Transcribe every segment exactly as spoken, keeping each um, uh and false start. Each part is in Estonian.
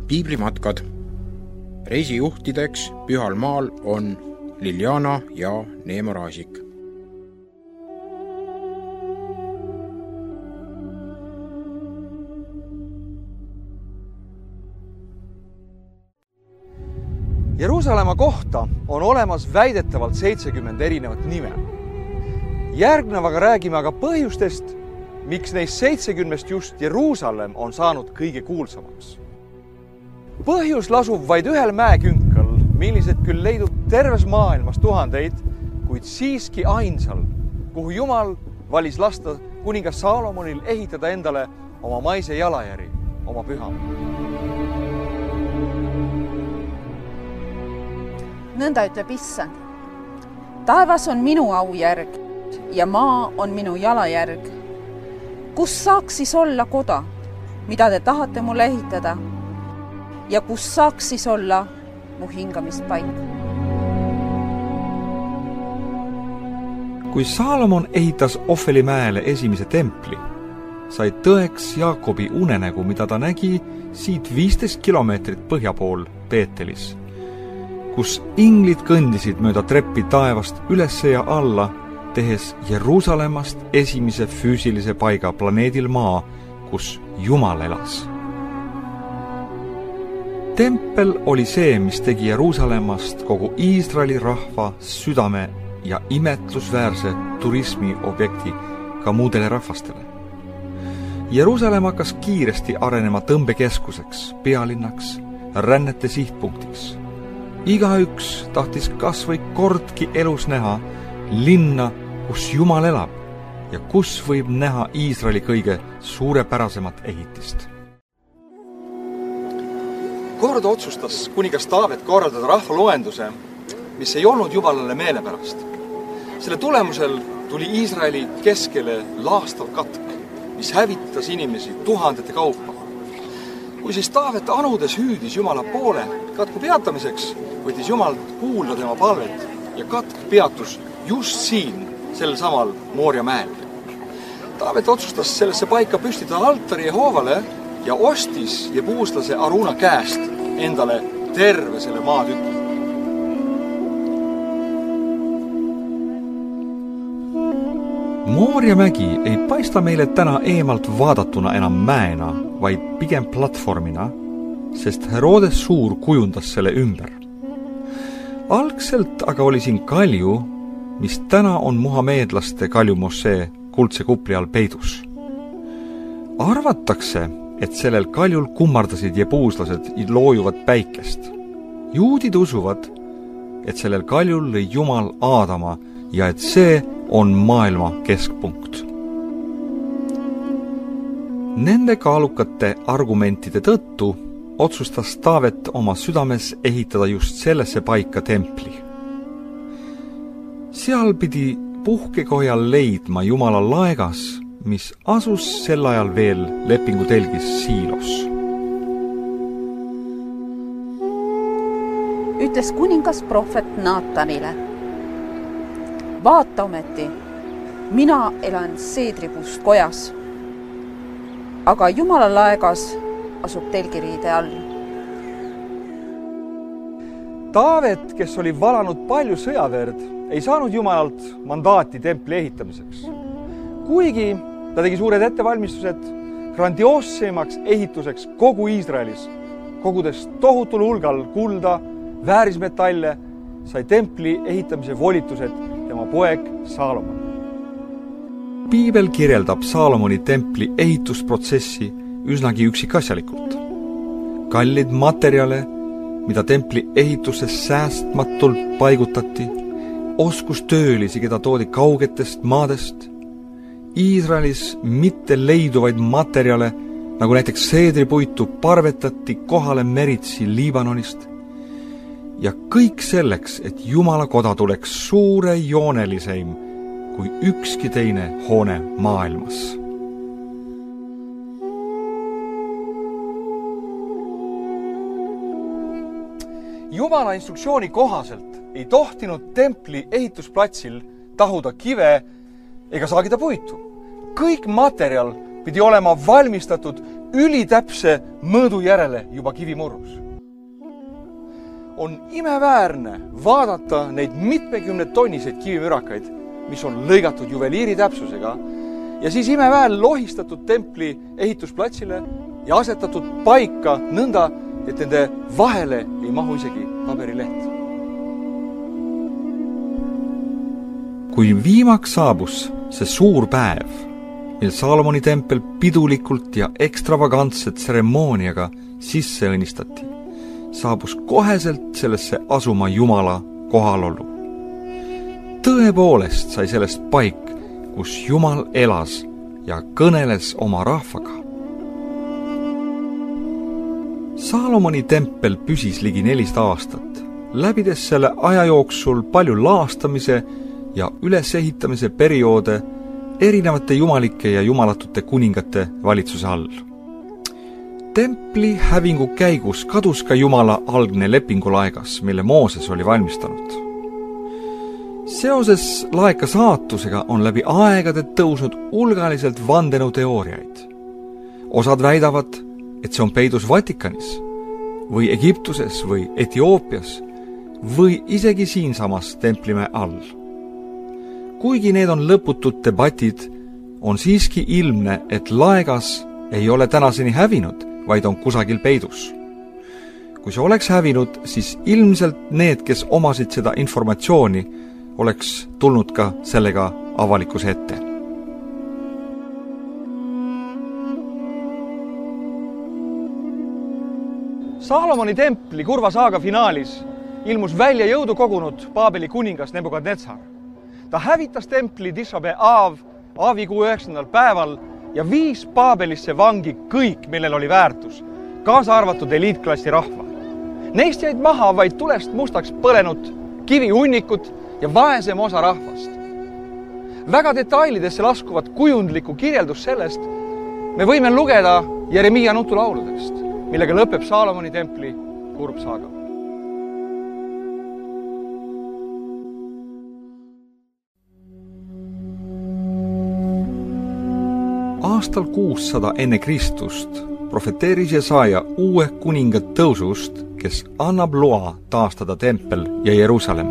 piiblimatkad. Reisijuhtideks Pühal maal on Liljana ja Neemo Raasik. Jeruusalemma kohta on olemas väidetavalt seitsekümmend erinevat nime. Järgnevaga räägime aga põhjustest, miks neist seitsekümnest just Jeruusalemm on saanud kõige kuulsamaks. Põhjus lasub vaid ühel mäekünkal, millised küll leidub terves maailmas tuhandeid, kuid siiski ainsal, kuhu Jumal valis lasta kuningas Saalomonil ehitada endale oma maise jalajäri, oma pühama. Nõnda ütleb Issand. Taevas on minu aujärg ja maa on minu jalajärg. Kus saaks siis olla koda, mida te tahate mulle ehitada? Ja kus saaks siis olla mu hingamispaik? Kui Saalomon ehitas Ofelimäele esimese templi, sai tõeks Jaakobi unenägu, mida ta nägi siit viisteist kilomeetrit põhja pool Peetelis, kus inglid kõndisid mööda treppi taevast ülesse ja alla, tehes Jeruusalemmast esimese füüsilise paiga planeedil maa, kus Jumal elas. Tempel oli see, mis tegi Jeruusalemmast kogu Iisraeli rahva südame ja imetlusväärse turismiobjekti ka muudele rahvastele. Jeruusalemm hakkas kiiresti arenema tõmbekeskuseks, pealinnaks, rännete sihtpunktiks. Igaüks tahtis kas või kordki elus näha linna, kus Jumal elab ja kus võib näha Iisraeli kõige suurepärasemat ehitist. Kord otsustas kuningas Taavet korraldada rahvaloenduse, mis ei olnud Jumalale meelepärast. Selle tulemusel tuli Iisraeli keskele laastav katk, mis hävitas inimesi tuhandete kaupa. Kui siis Taavet anudes hüüdis Jumala poole katku peatamiseks, võttis Jumal kuulda tema palvet ja katk peatus just siin, sel samal Mooria mäel. Taavet otsustas sellesse paika püstitada altari Jehoovale ja ostis jebuuslase Aruna käest endale terve selle maatüki. Mooria mägi ei paista meile täna eemalt vaadatuna enam mäena, vaid pigem platvormina, sest Herodes Suur kujundas selle ümber. Algselt aga oli siin kalju, mis täna on muhameedlaste kaljumossee kuldse kupli all peidus. Arvatakse, et sellel kaljul kummardasid jebuuslased loojuvat päikest. Juudid usuvad, et sellel kaljul lõi Jumal Aadama ja et see on maailma keskpunkt. Nende kaalukate argumentide tõttu otsustas Taavet oma südames ehitada just sellesse paika templi. Seal pidi puhkekohjal leidma Jumala laegas, mis asus sel ajal veel lepingu telgis Siilos. Ütles kuningas prohvet Naatanile. Vaata ometi, mina elan seedripuust kojas, aga Jumala laegas asub telgiriide all. Taavet, kes oli valanud palju sõjaverd, ei saanud Jumalalt mandaati templi ehitamiseks. Kuigi ta tegi suured ettevalmistused grandioossemaks ehituseks kogu Iisraelis, kogudes tohutul hulgal kulda, väärismetalle, sai templi ehitamise volitused tema poeg Saalomon. Piibel kirjeldab Saalomoni templi ehitusprotsessi üsnagi üksikasjalikult. Kallid materjale, mida templi ehituses säästmatult paigutati, oskustöölisi, keda toodi kaugetest maadest, Iisraelis mitte leiduvaid materjale, nagu näiteks seedripuitu parvetati kohale meritsi Liibanonist, ja kõik selleks, et Jumala koda tuleks suure jooneliseim kui ükski teine hoone maailmas. Jumala instruktsiooni kohaselt ei tohtinud templi ehitusplatsil tahuda kive ega saagida puitu. Kõik materjal pidi olema valmistatud ülitäpse mõõdu järele juba kivimurrus. On imeväärne vaadata neid mitmekümne tonniseid kivimürakaid, mis on lõigatud juveliiri täpsusega ja siis imeväär lohistatud templi ehitusplatsile ja asetatud paika nõnda, et nende vahele ei mahu isegi paberileht. Kui viimaks saabus see suur päev, mil Saalomoni tempel pidulikult ja ekstravagantse tseremooniaga sisse õnnistati, saabus koheselt sellesse asuma Jumala kohalolu. Tõepoolest sai sellest paik, kus Jumal elas ja kõneles oma rahvaga. Saalomoni tempel püsis ligi nelisada aastat, läbides selle aja jooksul palju laastamise ja ülesehitamise perioode erinevate jumalike ja jumalatute kuningate valitsuse all. Templi hävingu käigus kadus ka Jumala algne lepingulaegas, mille Mooses oli valmistanud. Seoses laeka saatusega on läbi aegade tõusnud hulgaliselt vandenõuteooriaid. Osad väidavad, et see on peidus Vatikanis või Egiptuses või Etioopias või isegi siinsamas templimäe all. Kuigi need on lõputud debatid, on siiski ilmne, et laegas ei ole tänaseni hävinud, vaid on kusagil peidus. Kui see oleks hävinud, siis ilmselt need, kes omasid seda informatsiooni, oleks tulnud ka sellega avalikkuse ette. Saalomoni templi kurva saaga finaalis ilmus välja jõudu kogunud Paabeli kuningas Nebukadnetsar. Ta hävitas templi Tishabe Aav, Aavikuu üheksandal päeval ja viis Paabelisse vangi kõik, millel oli väärtus, kaasa arvatud eliitklassi rahva. Neist jäid maha vaid tulest mustaks põlenud kivihunnikud ja vaesem osa rahvast. Väga detailidesse laskuvat kujundlikku kirjeldus sellest me võime lugeda Jeremiia nutulauludest, millega lõpeb Saalomoni templi kurb saaga. Aastal kuussada enne Kristust profeteeris Jesaja uue kuninga tõusust, kes annab loa taastada tempel ja Jeruusalemm.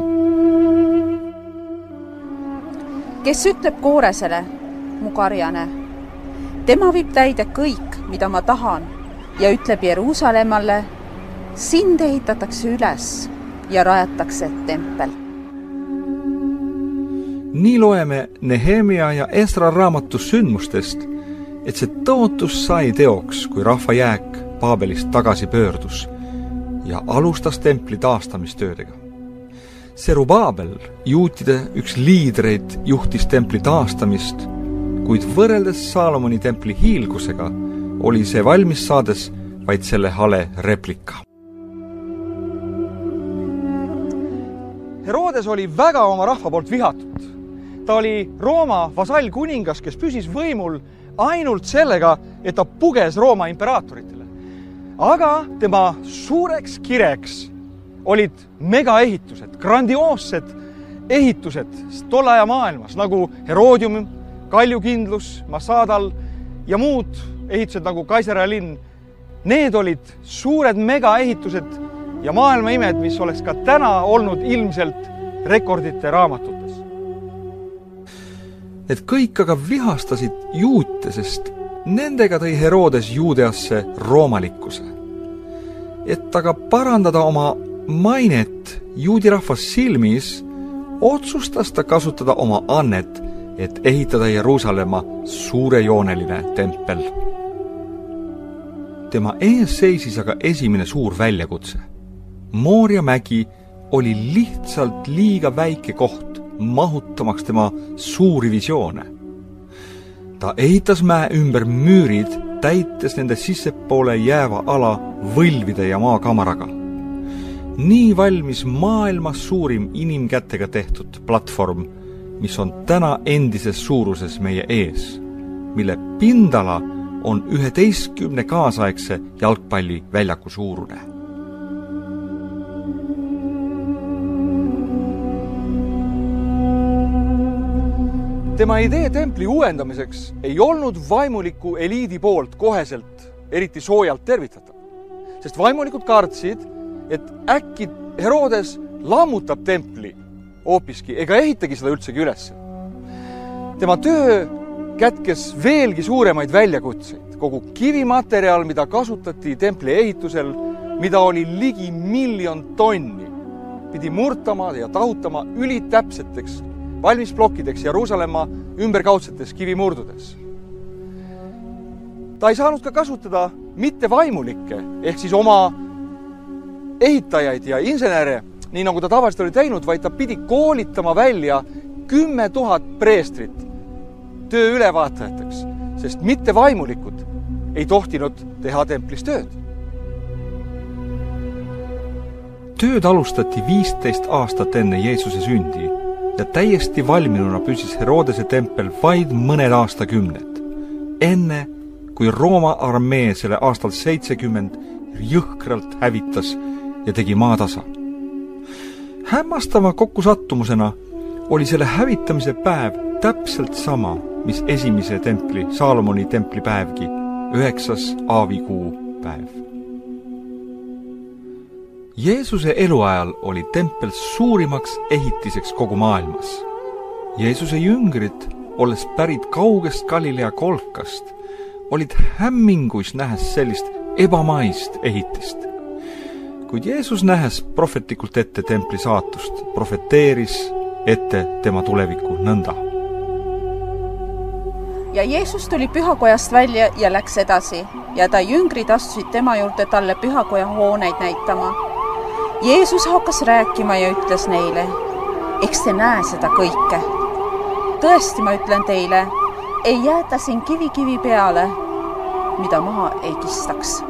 Kes ütleb Kooresele, mu karjane, tema viib täide kõik, mida ma tahan, ja ütleb Jeruusalemmale, sind ehitatakse üles ja rajatakse tempel. Nii loeme Nehemia ja Esra raamatu sündmustest, et see tõotus sai teoks, kui rahva jääk Paabelist tagasi pöördus ja alustas templi taastamistöödega. Serubaabel, juutide üks liidreid, juhtis templi taastamist, kuid võrreldes Saalomoni templi hiilgusega oli see valmis saades vaid selle hale replika. Herodes oli väga oma rahva poolt vihatud. Ta oli Rooma vasallkuningas, kes püsis võimul ainult sellega, et ta puges Rooma imperaatoritele. Aga tema suureks kireks olid megaehitused, grandioossed ehitused tolle aja maailmas, nagu Herodium, Kaljukindlus, Massadal ja muud ehitused nagu Kaiseraja linn. Need olid suured megaehitused ja maailma imed, mis oleks ka täna olnud ilmselt rekordite raamatutes. Et kõik aga vihastasid juute, sest nendega tõi Herodes Juudeasse roomalikkuse. Et aga parandada oma mainet juudi rahvas silmis, otsustas ta kasutada oma annet, et ehitada Jeruusalemma suurejooneline tempel. Tema ees seisis aga esimene suur väljakutse. Mooria mägi oli lihtsalt liiga väike koht, mahutamaks tema suuri visioone. Ta ehitas mäe ümber müürid, täites nende sissepoole jääva ala võlvide ja maakamaraga. Nii valmis maailmas suurim inimkätega tehtud platvorm, mis on täna endises suuruses meie ees, mille pindala on üheteistkümne kaasaegse jalgpalli väljaku suurune. Tema idee templi uuendamiseks ei olnud vaimuliku eliidi poolt koheselt eriti soojalt tervitatav, sest vaimulikud kartsid, et äkki Herodes lammutab templi hoopiski ega ehitagi seda üldsegi üles. Tema töö kätkes veelgi suuremaid väljakutseid. Kogu kivimaterjal, mida kasutati templi ehitusel, mida oli ligi miljon tonni, pidi murtama ja tahutama ülitäpseteks valmisplokkideks Jeruusalemma ümberkaudsetes kivimurdudes. Ta ei saanud ka kasutada mitte vaimulikke, ehk siis oma ehitajaid ja insenere, nii nagu ta tavaliselt oli teinud, vaid ta pidi koolitama välja kümme tuhat preestrit töö ülevaatajateks, sest mitte vaimulikud ei tohtinud teha templis tööd. Tööd alustati viisteist aastat enne Jeesuse sündi ja täiesti valminuna püsis Herodese tempel vaid mõned aastakümned, enne kui Rooma armee selle aastal seitsekümmend jõhkralt hävitas ja tegi maatasa. Hämmastava kokkusattumusena oli selle hävitamise päev täpselt sama, mis esimese templi, Saalomoni templi päevgi, üheksas aavikuu päev. Jeesuse eluajal oli tempel suurimaks ehitiseks kogu maailmas. Jeesuse jüngrid, olles pärit kaugest Galilea kolkast, olid hämminguis nähes sellist ebamaist ehitist. Kuid Jeesus nähes prohvetlikult ette templi saatust, profeteeris ette tema tuleviku nõnda. Ja Jeesus tuli pühakojast välja ja läks edasi ja ta jüngrid astusid tema juurde talle pühakoja hooneid näitama. Jeesus hakkas rääkima ja ütles neile, eks te näe seda kõike. Tõesti, ma ütlen teile, ei jäeta siin kivi kivi peale, mida maha ei kistaks.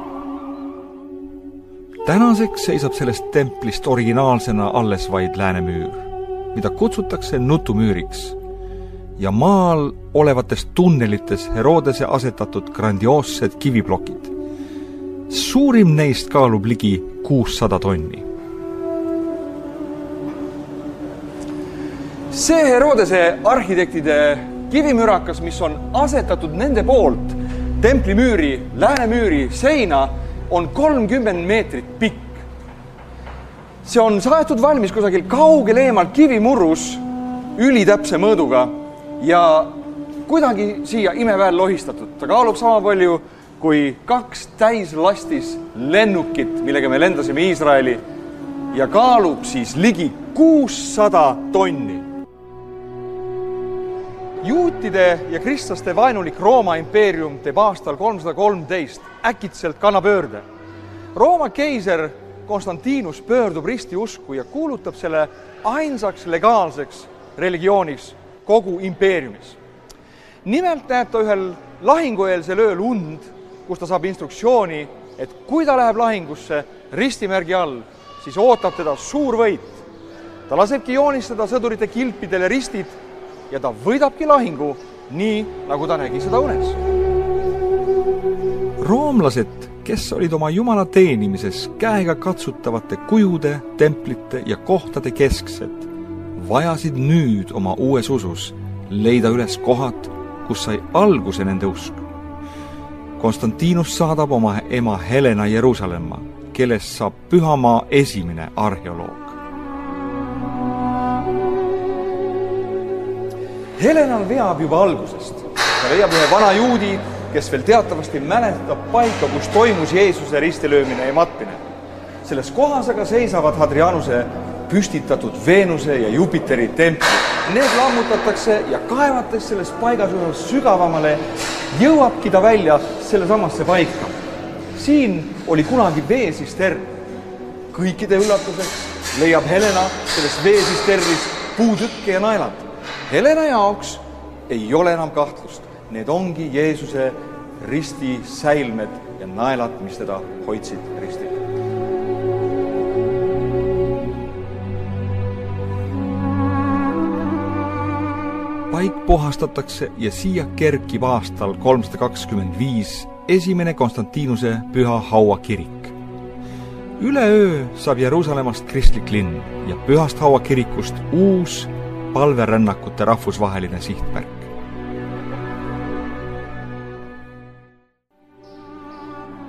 Tänaseks seisab sellest templist originaalsena alles vaid läänemüür, mida kutsutakse nutumüüriks, ja maal olevates tunnelites Herodese asetatud grandioossed kiviplokid. Suurim neist kaalub ligi kuussada tonni. See Herodese arhitektide kivimürakas, mis on asetatud nende poolt templimüüri, läänemüüri seina, on kolmkümmend meetrit pikk. See on saetud valmis kusagil kaugel eemal kivimurrus ülitäpse mõõduga ja kuidagi siia imeväel lohistatud. Ta kaalub sama palju kui kaks täislastis lennukit, millega me lendasime Iisraeli, ja kaalub siis ligi kuussada tonni. Juutide ja kristlaste vaenulik Rooma impeerium teeb aastal kolmsada kolmteist äkitselt kannapöörde. Rooma keiser Konstantinus pöördub ristiusku ja kuulutab selle ainsaks legaalseks religiooniks kogu impeeriumis. Nimelt näeb ta ühel lahingueelsel ööl und, kus ta saab instruktsiooni, et kui ta läheb lahingusse ristimärgi all, siis ootab teda suur võit. Ta lasebki joonistada sõdurite kilpidele ristid ja ta võidabki lahingu nii, nagu ta nägi seda unes. Roomlased, kes olid oma jumala teenimises käega katsutavate kujude, templite ja kohtade kesksed, vajasid nüüd oma uues usus leida üles kohad, kus sai alguse nende usk. Konstantinus saadab oma ema Helena Jeruusalemma, kellest saab pühamaa esimene arheoloog. Helena veab juba algusest. Ta leiab ühe vana juudi, kes veel teatavasti mäletab paika, kus toimus Jeesuse ristilöömine ja matmine. Selles kohas aga seisavad Hadrianuse püstitatud Veenuse ja Jupiteri templi. Need lammutatakse ja kaevates selles paigas üha sügavamale jõuabki ta välja selle samasse paika. Siin oli kunagi veesistern. Kõikide üllatuseks leiab Helena sellest veesisterrist puutükke ja naelad. Helena jaoks ei ole enam kahtlust. Need ongi Jeesuse risti säilmed ja naelad, mis teda hoidsid ristil. Paik puhastatakse ja siia kerkib aastal kolmsada kakskümmend viis esimene Konstantinuse püha hauakirik. Üleöö saab Jeruusalemmast kristlik linn ja pühast hauakirikust uus palverännakute rahvusvaheline sihtmärk.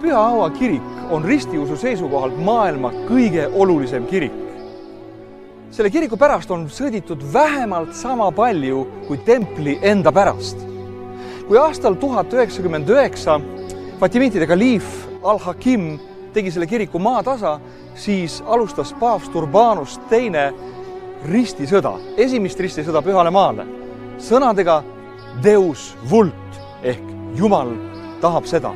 Püha Aua kirik on ristiusu seisukohalt maailma kõige olulisem kirik. Selle kiriku pärast on sõditud vähemalt sama palju kui templi enda pärast. Kui aastal tuhat üheksakümmend üheksa Fatimiitide kaliif Al-Hakim tegi selle kiriku maatasa, siis alustas paavst Urbanus teine ristisõda, esimest ristisõda Pühale maale, sõnadega Deus vult ehk Jumal tahab seda.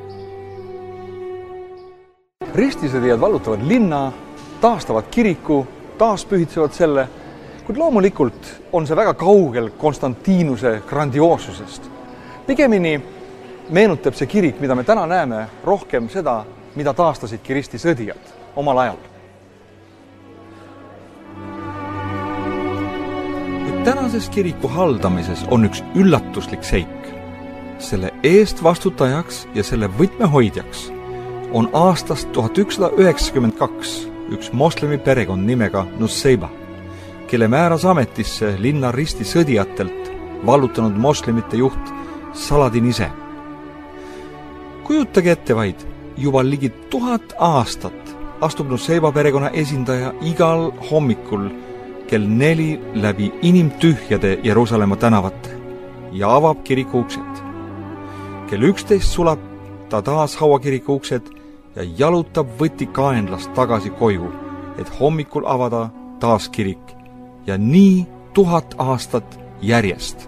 Ristisõdijad vallutavad linna, taastavad kiriku, taaspühitsevad selle, kuid loomulikult on see väga kaugel Konstantinuse grandioosusest. Pigemini meenutab see kirik, mida me täna näeme, rohkem seda, mida taastasidki ristisõdijad omal ajal. Tänases kiriku haldamises on üks üllatuslik seik. Selle eest vastutajaks ja selle võtmehoidjaks on aastast tuhat ükssada üheksakümmend kaks üks moslemi perekond nimega Nusseiba, kelle määras ametisse linna ristisõdijatelt vallutanud moslemite juht Saladin ise. Kujutage ette vaid, juba ligi tuhat aastat astub Nusseiba perekonna esindaja igal hommikul kell neli läbi inimtühjade Jeruusalemma tänavate ja avab kiriku uksed. Kell üksteist sulab ta taas hauakiriku uksed ja jalutab võtikaenlast tagasi koju, et hommikul avada taas kirik ja nii tuhat aastat järjest.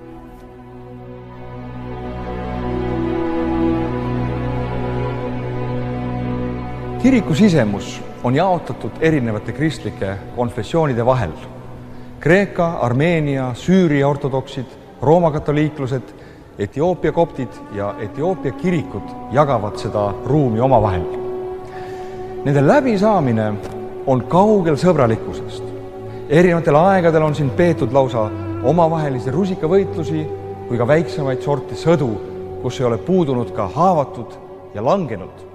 Kiriku sisemus on jaotatud erinevate kristlike konfessioonide vahel. Kreeka, Armeenia, Süüria ortodoksid, Rooma katoliiklused, Etioopia koptid ja Etioopia kirikud jagavad seda ruumi omavahel. Nende läbisaamine on kaugel sõbralikkusest. Erinevatel aegadel on siin peetud lausa omavahelisi rusikavõitlusi kui ka väiksemaid sorti sõdu, kus ei ole puudunud ka haavatud ja langenud.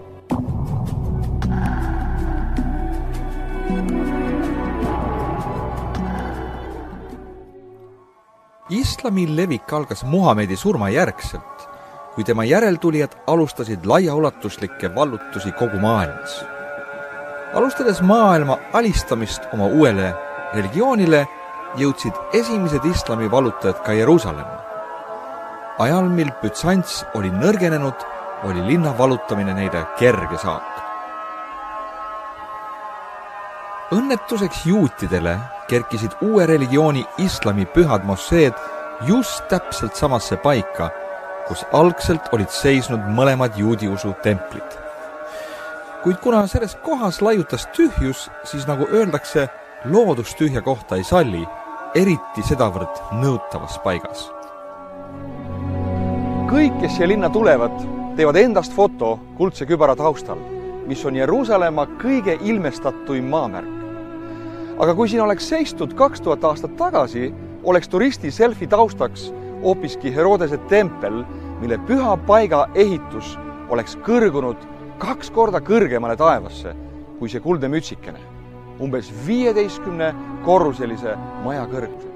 Islami levik algas Muhamedi surma järgselt, kui tema järeltulijad alustasid laiaulatuslikke vallutusi kogu maailmas. Alustades maailma alistamist oma uuele religioonile, jõudsid esimesed islami vallutajad ka Jeruusalemma. Ajal, mil Bütsants oli nõrgenenud, oli linna vallutamine neile kerge saak. Õnnetuseks juutidele kerkisid uue religiooni islami pühad mosseed just täpselt samasse paika, kus algselt olid seisnud mõlemad juudiusu templid. Kuid kuna selles kohas laiutas tühjus, siis nagu öeldakse, loodus tühja kohta ei salli, eriti sedavõrd nõutavas paigas. Kõik, kes siia linna tulevad, teevad endast foto kuldse kübara taustal, mis on Jeruusalemma kõige ilmestatuim maamärk. Aga kui siin oleks seistud kaks tuhat aastat tagasi, oleks turisti selfie taustaks hoopiski Herodese tempel, mille püha paiga ehitus oleks kõrgunud kaks korda kõrgemale taevasse kui see kuldne mütsikene, umbes viieteistkümne korruselise maja kõrgusel.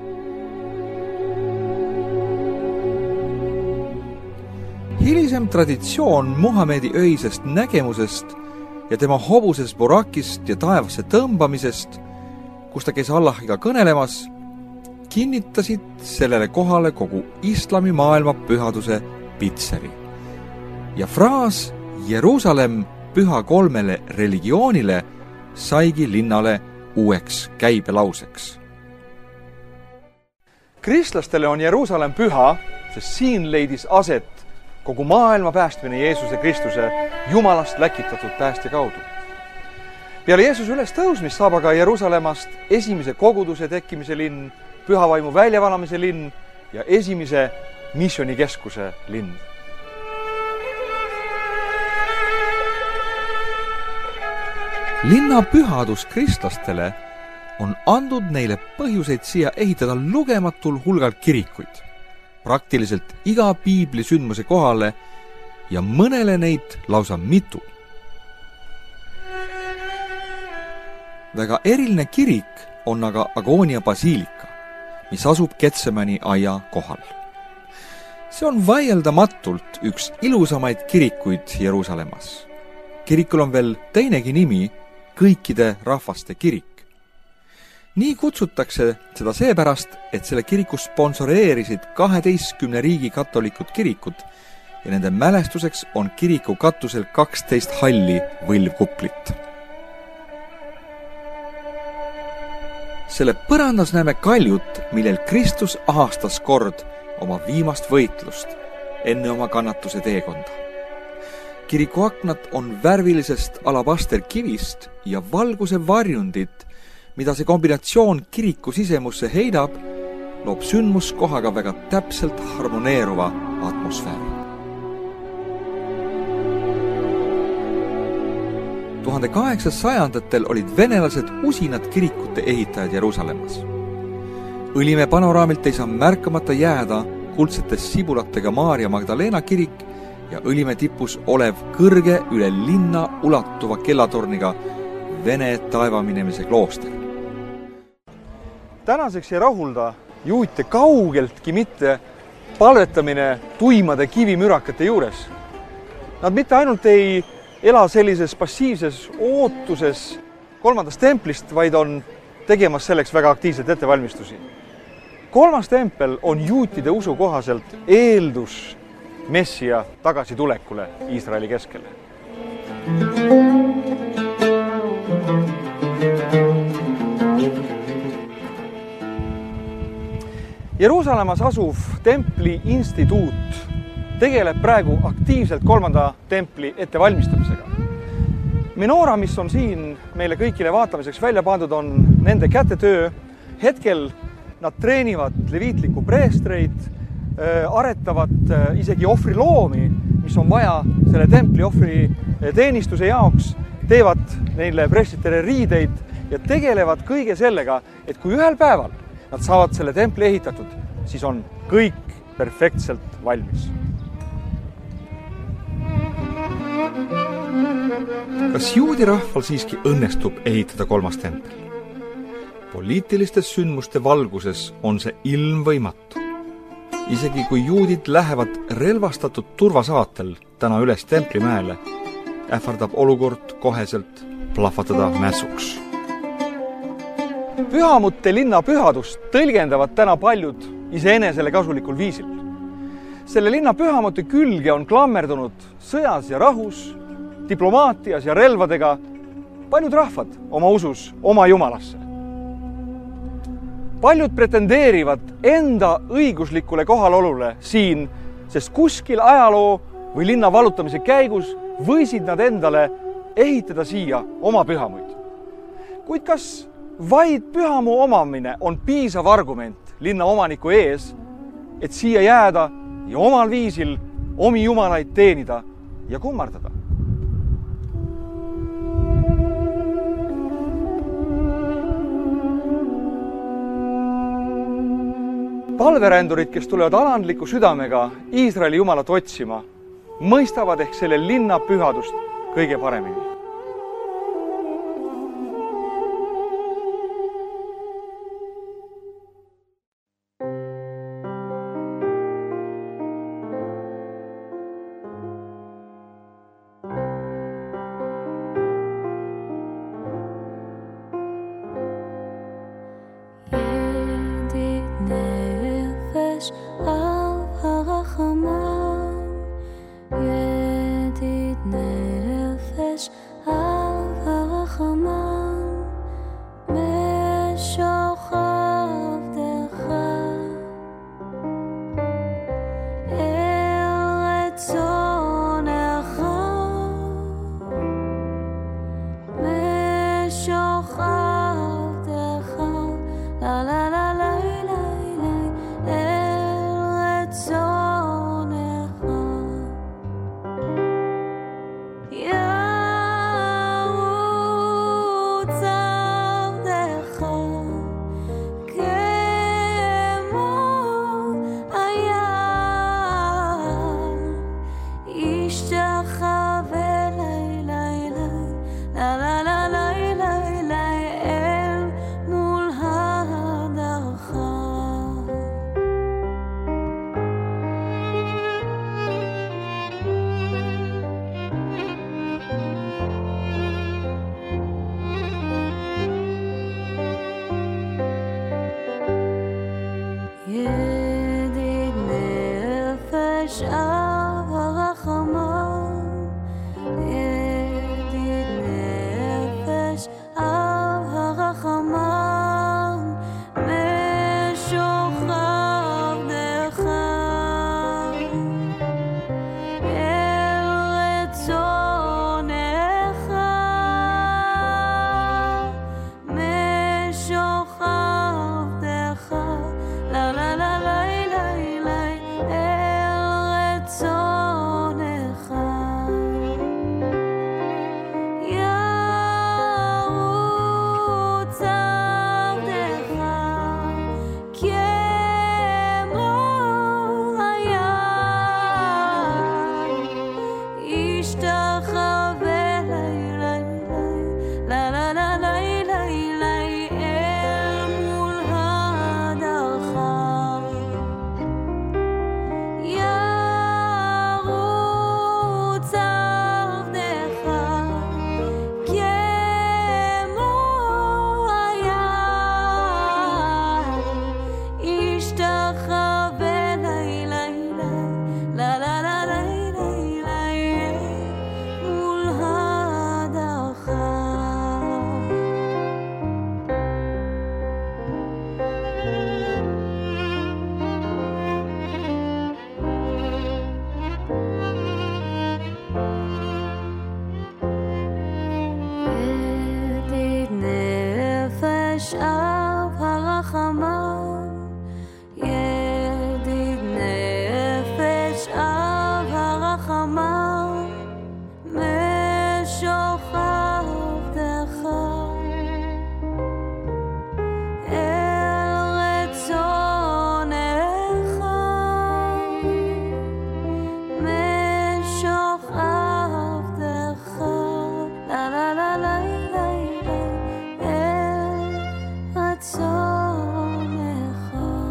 Hilisem traditsioon Muhamedi öisest nägemusest ja tema hobuses Burakist ja taevasse tõmbamisest, kus ta käis Allahiga kõnelemas, kinnitasid sellele kohale kogu islami maailma pühaduse pitseri. Ja fraas Jeruusalemm püha kolmele religioonile saigi linnale uueks käibelauseks. Kristlastele on Jeruusalemm püha, sest siin leidis aset kogu maailma päästmine Jeesuse Kristuse Jumalast läkitatud päästja kaudu. Peale Jeesuse üles tõusmist saab aga Jeruusalemmast esimese koguduse tekkimise linn, pühavaimu väljavalamise linn ja esimese missionikeskuse linn. Linna pühadus kristlastele on andnud neile põhjuseid siia ehitada lugematul hulgal kirikuid, praktiliselt iga piibli sündmuse kohale ja mõnele neid lausa mitu. Väga eriline kirik on aga Agoonia basiilika, mis asub Getsemani aia kohal. See on vaieldamatult üks ilusamaid kirikuid Jeruusalemmas. Kirikul on veel teinegi nimi, kõikide rahvaste kirik. Nii kutsutakse seda seepärast, et selle kiriku sponsoreerisid kaheteistkümne riigi katolikud kirikut ja nende mälestuseks on kiriku katusel kaksteist halli võlvkuplit. Selle põrandas näeme kaljut, millel Kristus ahastas kord oma viimast võitlust enne oma kannatuse teekonda. Kiriku aknad on värvilisest alabasterkivist ja valguse varjundit, mida see kombinatsioon kiriku sisemusse heidab, loob sündmuskohaga väga täpselt harmoneeruva atmosfääri. tuhande kaheksasajandatel olid venelased usinad kirikute ehitajad Jeruusalemmas. Õlimäe panoraamilt ei saa märkamata jääda kuldsetes sibulatega Maarja Magdalena kirik ja Õlimäe tipus olev kõrge üle linna ulatuva kellatorniga Vene taevaminemise klooster. Tänaseks ei rahulda juute kaugeltki mitte palvetamine tuimade kivimürakate juures. Nad mitte ainult ei ela sellises passiivses ootuses kolmandast templist, vaid on tegemas selleks väga aktiivselt ettevalmistusi. Kolmas tempel on juutide usu kohaselt eeldus Messia tagasitulekule Iisraeli keskele. Jeruusalemmas asuv templi instituut tegeleb praegu aktiivselt kolmanda templi ettevalmistamisega. Menora, mis on siin meile kõigile vaatamiseks välja pandud, on nende kätetöö. Hetkel nad treenivad leviitlikku preestreid, aretavad isegi ohvriloomi, mis on vaja selle templi ohvri teenistuse jaoks, teevad neile preestritele riideid ja tegelevad kõige sellega, et kui ühel päeval nad saavad selle templi ehitatud, siis on kõik perfektselt valmis. Kas juudi rahval siiski õnnestub ehitada kolmas tempel? Poliitilistes sündmuste valguses on see ilmvõimatu. Isegi kui juudid lähevad relvastatud turvasaatel täna üles templimäele, ähvardab olukord koheselt plahvatada mässuks. Pühamutte linna pühadust tõlgendavad täna paljud iseenesele kasulikul viisil. Selle linna pühamutte külge on klammerdunud sõjas ja rahus, diplomaatias ja relvadega paljud rahvad oma usus oma jumalasse. Paljud pretendeerivad enda õiguslikule kohalolule siin, sest kuskil ajaloo või linna vallutamise käigus võisid nad endale ehitada siia oma pühamuid. Kuid kas vaid pühamu omamine on piisav argument linna omaniku ees, et siia jääda ja omal viisil omi jumalaid teenida ja kummardada? Palverändurid, kes tulevad alandliku südamega Iisraeli jumalat otsima, mõistavad ehk selle linna pühadust kõige paremini. ידיד נפש אב הרחמן, ידיד נפש אב הרחמן, משוכב דרך אל רצונך, משוכב דרך לה לה לה לה לה לה אל רצונך. ירוץ עבדך כמו היער, ישתחווה לה לה לה לה לה לה לה אל מול הדרך. ירוץ עבדך כמו היער, ישתחווה לה לה לה לה לה לה לה מול הדרך. ידיד נפש אב הרחמן, ידיד נפש אב הרחמן, משוכב דרך אל רצונך, משוכב דרך לה לה לה לה לה אל רצונך.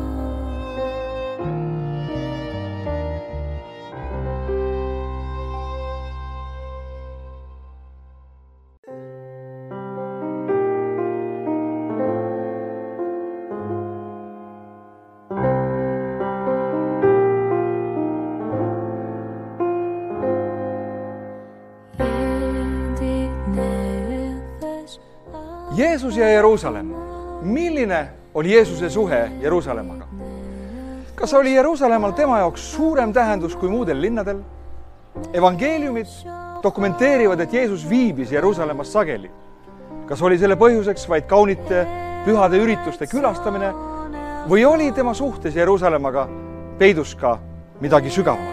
ידיד נפש Jeesus ja Jeruusalemm. Milline oli Jeesuse suhe Jeruusalemmaga? Kas oli Jeruusalemmal tema jaoks suurem tähendus kui muudel linnadel? Evangeeliumid dokumenteerivad, et Jeesus viibis Jeruusalemmas sageli. Kas oli selle põhjuseks vaid kaunite pühade ürituste külastamine või oli tema suhtes Jeruusalemmaga peidus ka midagi sügavamat?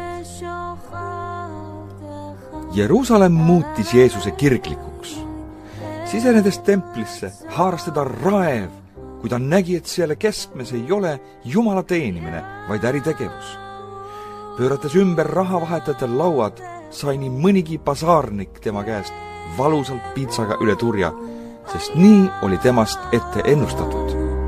Jeruusalemm muutis Jeesuse kirglikuks. Sisenedes templisse haaras teda raev, kui ta nägi, et selle keskmes ei ole Jumala teenimine, vaid äritegevus. Pöörates ümber rahavahetajate lauad, sai nii mõnigi basaarnik tema käest valusalt piitsaga üle turja, sest nii oli temast ette ennustatud.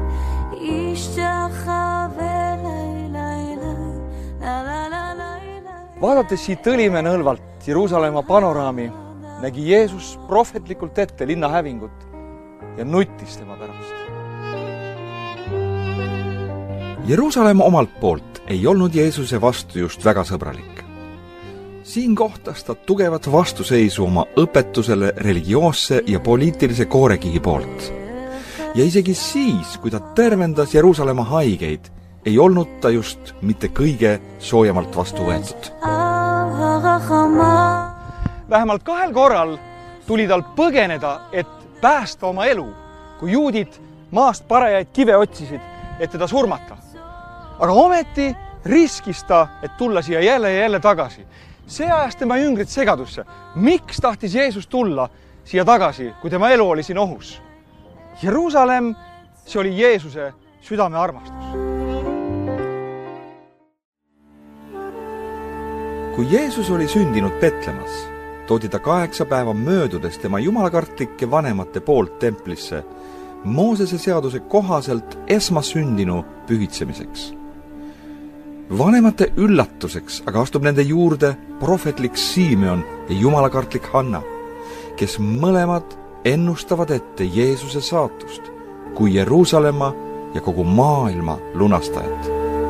Vaadates siit Õlimäe nõlvalt Jeruusalemma panoraami, nägi Jeesus prohvetlikult ette linna hävingut ja nuttis tema pärast. Jeruusalemma omalt poolt ei olnud Jeesuse vastu just väga sõbralik. Siin kohtas ta tugevat vastuseisu oma õpetusele religioosse ja poliitilise koorekihi poolt. Ja isegi siis, kui ta tervendas Jeruusalemma haigeid, ei olnud ta just mitte kõige soojemalt vastu võetud. Vähemalt kahel korral tuli tal põgeneda, et päästa oma elu, kui juudid maast parajaid kive otsisid, et teda surmata. Aga ometi riskis ta, et tulla siia jälle ja jälle tagasi. See ajas tema jüngrid segadusse. Miks tahtis Jeesus tulla siia tagasi, kui tema elu oli siin ohus? Jeruusalemm, see oli Jeesuse südame armastus. Kui Jeesus oli sündinud Petlemas, toodi ta kaheksa päeva möödudes tema jumalakartlike vanemate poolt templisse Moosese seaduse kohaselt esmasündinu pühitsemiseks. Vanemate üllatuseks aga astub nende juurde prohvetlik Simeon ja jumalakartlik Hanna, kes mõlemad ennustavad ette Jeesuse saatust kui Jeruusalemma ja kogu maailma lunastajat.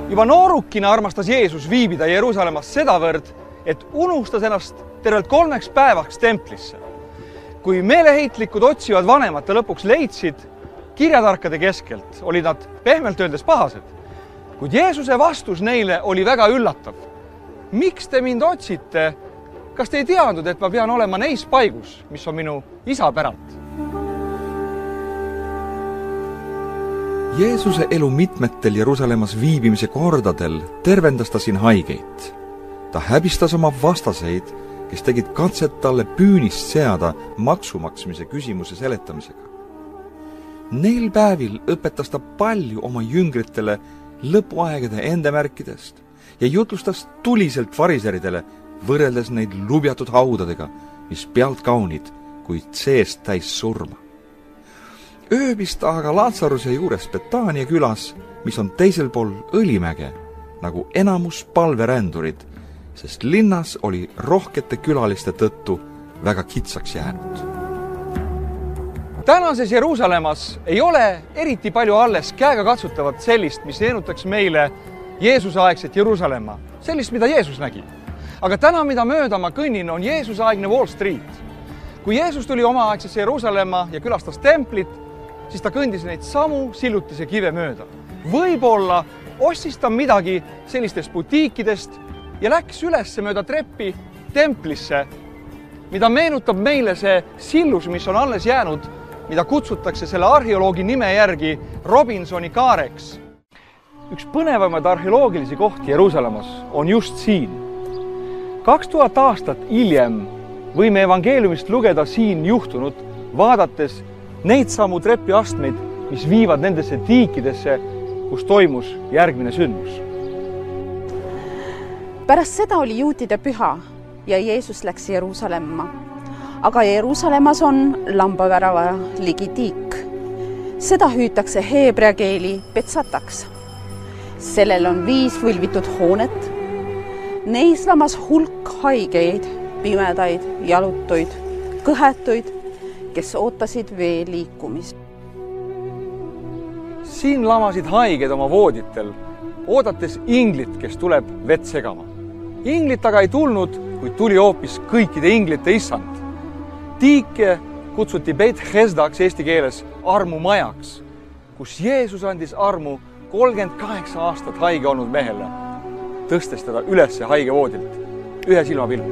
juba noorukina armastas Jeesus viibida Jeruusalemmas sedavõrd, et unustas ennast tervelt kolmeks päevaks templisse. Kui meeleheitlikud otsivad vanemad ta lõpuks leidsid, kirjatarkade keskelt olid nad pehmelt öeldes pahased. Kuid Jeesuse vastus neile oli väga üllatav. Miks te mind otsite? Kas te ei teadnud, et ma pean olema neis paigus, mis on minu isa päralt? Jeesuse elu mitmetel Jeruusalemmas viibimise kordadel tervendas ta siin haigeid. Ta häbistas oma vastaseid, kes tegid katset talle püünist seada maksumaksmise küsimuse seletamisega. Neil päevil õpetas ta palju oma jüngritele lõpuaegade endemärkidest ja jutlustas tuliselt fariseridele, võrreldes neid lubjatud haudadega, mis pealt kaunid, kuid seest täis surma. Ööbis ta aga Laatsaruse juures Betania külas, mis on teisel pool Õlimäge, nagu enamus palverändurid, sest linnas oli rohkete külaliste tõttu väga kitsaks jäänud. Tänases Jeruusalemmas ei ole eriti palju alles käega katsutavat sellist, mis meenutaks meile Jeesuse aegset Jeruusalemma, sellist, mida Jeesus nägi. Aga täna, mida mööda ma kõnnin, on Jeesuse aegne Wall Street. Kui Jeesus tuli oma aegsesse Jeruusalemma ja külastas templit, siis ta kõndis neid samu sillutise kive mööda. Võib-olla ostis ta midagi sellistest butiikidest ja läks üles mööda treppi templisse, mida meenutab meile see sillus, mis on alles jäänud, mida kutsutakse selle arheoloogi nime järgi Robinsoni kaareks. Üks põnevamaid arheoloogilisi kohti Jeruusalemmas on just siin. Kaks tuhat aastat hiljem võime evangeeliumist lugeda siin juhtunut, vaadates neid samu trepiastmeid, mis viivad nendesse tiikidesse, kus toimus järgmine sündmus. Pärast seda oli juutide püha ja Jeesus läks Jeruusalemma. Aga Jeruusalemmas on lambavärava ligi tiik. Seda hüütakse heebrea keeli Betsataks. Sellel on viis võlvitud hoonet. Neis lamas hulk haigeid, pimedaid, jalutuid, kõhetuid, kes ootasid vee liikumist. Siin lamasid haiged oma vooditel, oodates inglit, kes tuleb vett segama. Inglit aga ei tulnud, kuid tuli hoopis kõikide inglite issand. Tiike kutsuti Beit Hesdaks eesti keeles armu majaks, kus Jeesus andis armu kolmkümmend kaheksa aastat haige olnud mehele, tõstes teda üles haige voodilt ühe silmapilgu.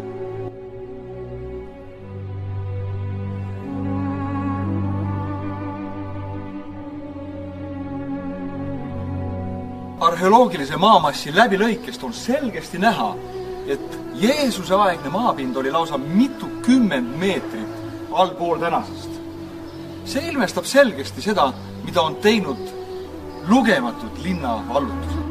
Arheoloogilise maamassi läbilõikest on selgesti näha, et Jeesuse aegne maapind oli lausa mitu kümmend meetrit allpool tänasest. See ilmestab selgesti seda, mida on teinud lugematud linna vallutused.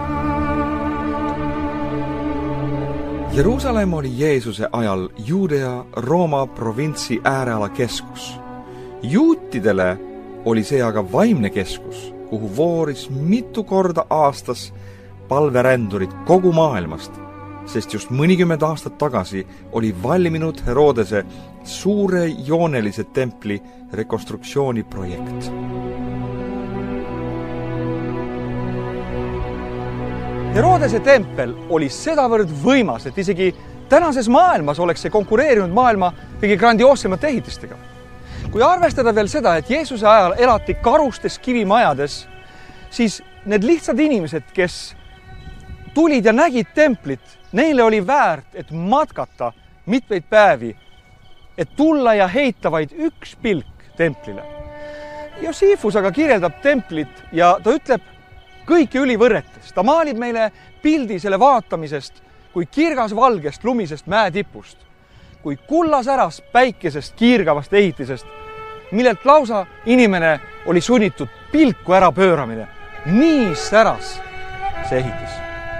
Jeruusalemm oli Jeesuse ajal Juudea Rooma provintsi ääreala keskus. Juutidele oli see aga vaimne keskus, kuhu vooris mitu korda aastas palverändurid kogu maailmast, sest just mõnikümmend aastat tagasi oli valminud Herodese suure joonelise templi rekonstruktsiooni projekt. Herodese tempel oli sedavõrd võimas, et isegi tänases maailmas oleks see konkureerinud maailma kõige grandioossemate ehitistega. Kui arvestada veel seda, et Jeesuse ajal elati karustes kivimajades, siis need lihtsad inimesed, kes tulid ja nägid templit, neile oli väärt, et matkata mitmeid päevi, et tulla ja heita vaid üks pilk templile. Josifus aga kirjeldab templit ja ta ütleb kõike ülivõrretes. Ta maalib meile pildi selle vaatamisest kui kirgas valgest lumisest mäetipust, kui kullasäras päikesest kiirgavast ehitisest, millelt lausa inimene oli sunnitud pilku ära pööramine. Nii säras see ehitis.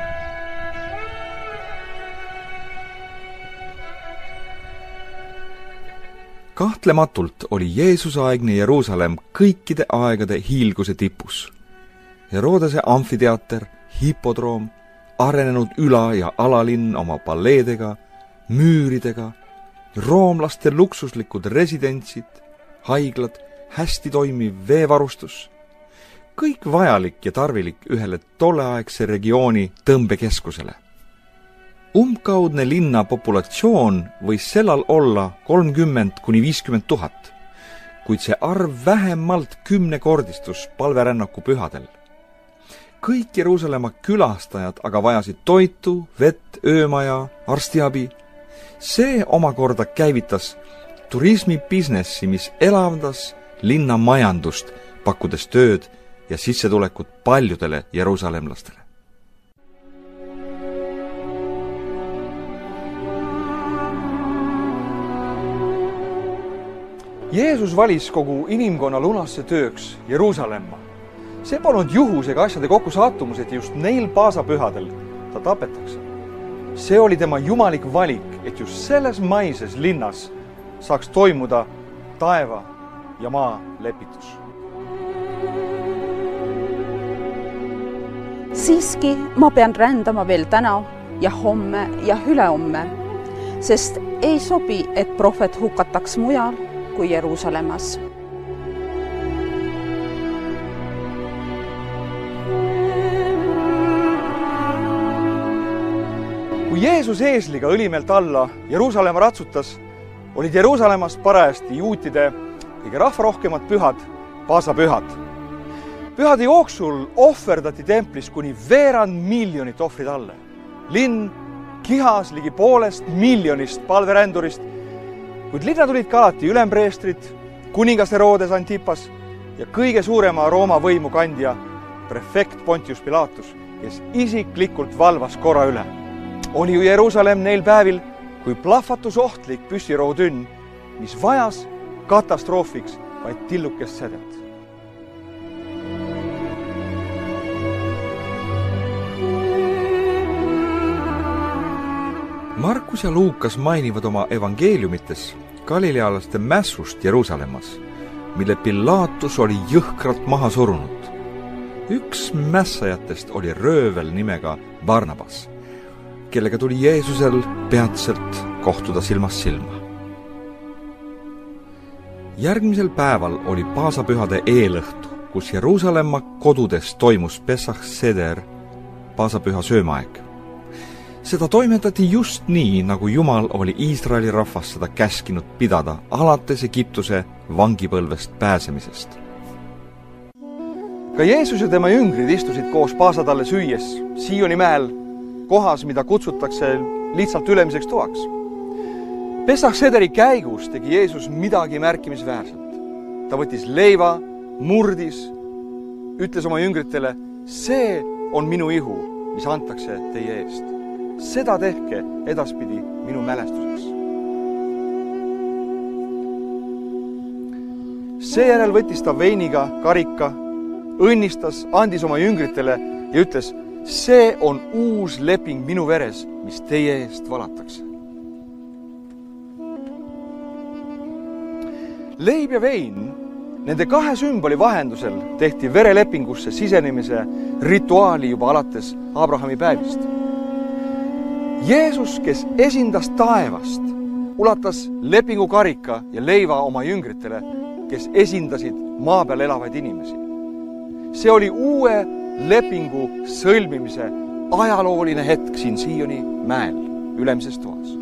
Kahtlematult oli Jeesuse-aegne Jeruusalemm kõikide aegade hiilguse tipus. Herodese amfiteater, hipodroom, arenenud üla- ja alalinn oma palleedega, müüridega, roomlaste luksuslikud residentsid, haiglad, hästi toimiv veevarustus. kõik vajalik ja tarvilik ühele tolleaegse regiooni tõmbekeskusele. Umbkaudne linna populatsioon võis sellal olla kolmkümmend kuni viiskümmend tuhat, kuid see arv vähemalt kümnekordistus palverännaku pühadel. Kõik Jeruusalemma külastajad aga vajasid toitu, vett, öömaja, arstiabi. See omakorda käivitas turismibisnessi, mis elavdas linna majandust, pakkudes tööd ja sissetulekut paljudele jeruusalemlastele. Jeesus valis kogu inimkonna lunasse tööks Jeruusalemma. See polnud juhusega asjade kokkusattumus, et just neil paasapühadel ta tapetakse. See oli tema jumalik valik, et just selles maises linnas saaks toimuda taeva ja maa lepitus. Siiski ma pean rändama veel täna ja homme ja ülehomme, sest ei sobi, et prohvet hukataks mujal kui Jeruusalemmas. Kui Jeesus eesliga õlimeelt alla Jeruusalemma ratsutas, olid Jeruusalemmast parajasti juutide kõige rahvarohkemad pühad, paasapühad. Pühade jooksul ohverdati templis kuni veerand miljonit ohvrid alle. Linn kihas ligi poolest miljonist palverändurist, kuid linna tulid ka alati ülempreestrid, kuningas Herodes Antipas ja kõige suurema Rooma võimu kandja prefekt Pontius Pilatus, kes isiklikult valvas korra üle. Oli ju Jeruusalemm neil päevil kui plahvatusohtlik püssirootünn, mis vajas katastroofiks vaid tillukest sädet. Markus ja Luukas mainivad oma evangeeliumites galilealaste mässust Jeruusalemmas, mille Pilatus oli jõhkralt maha surunud. Üks mässajatest oli röövel nimega Barnabas, kellega tuli Jeesusel peatselt kohtuda silmast silma. Järgmisel päeval oli paasapühade eelõhtu, kus Jeruusalemma kodudes toimus Pesach Seder, paasapüha söömaaeg. Seda toimetati just nii, nagu Jumal oli Iisraeli rahvas seda käskinud pidada alates Egiptuse vangipõlvest pääsemisest. Ka Jeesus ja tema jüngrid istusid koos paasatalle süües Sioni mäel, kohas, mida kutsutakse lihtsalt ülemiseks toaks. Pesach Sederi käigus tegi Jeesus midagi märkimisväärselt. Ta võttis leiva, murdis, ütles oma jüngritele, see on minu ihu, mis antakse teie eest. Seda tehke edaspidi minu mälestuseks. Seejärel võttis ta veiniga karika, õnnistas, andis oma jüngritele ja ütles, see on uus leping minu veres, mis teie eest valatakse. Leib ja vein, nende kahe sümboli vahendusel tehti verelepingusse sisenemise rituaali juba alates Abrahami päevist. Jeesus, kes esindas taevast, ulatas lepingu karika ja leiva oma jüngritele, kes esindasid maa peal elavaid inimesi. See oli uue lepingu sõlmimise ajalooline hetk siin Sioni mäel ülemises toas.